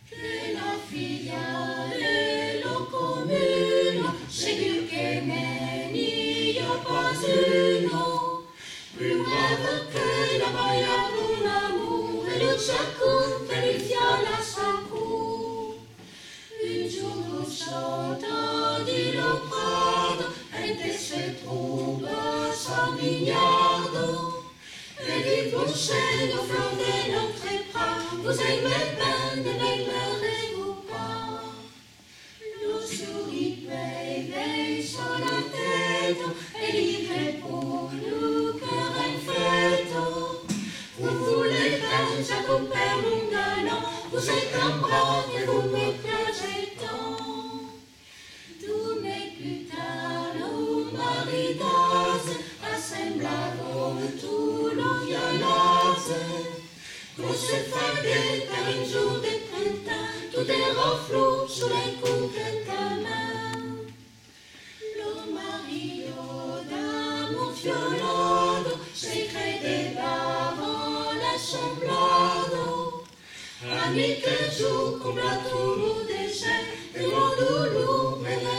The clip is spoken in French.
che la figlia e la commune, Ségur che mais n'y a pas une plus brève que la Maya pour l'amour et le Tchakou qualifia la Sakou. Un jour chanta dit le prado, entre se trouva sa mignarde. Et dit boucher au flanc de notre bras, vous aimez bien, ne m'aimerez-vous pas? Le souris veille sur la tête, et livré pour nous cœur en fête. Vous voulez faire Jacob Père mon galant, vous êtes un bras et vous me plagez tant. D'où mes putains au maridas, assemblado tout le violence. Qu'on se faguait par un jour de printemps, tout est reflou sur les coups de ta main. Le mario d'amour violado, secret des barons, l'assemblado. Ami que joue comme la tour au désert, et mon doulou,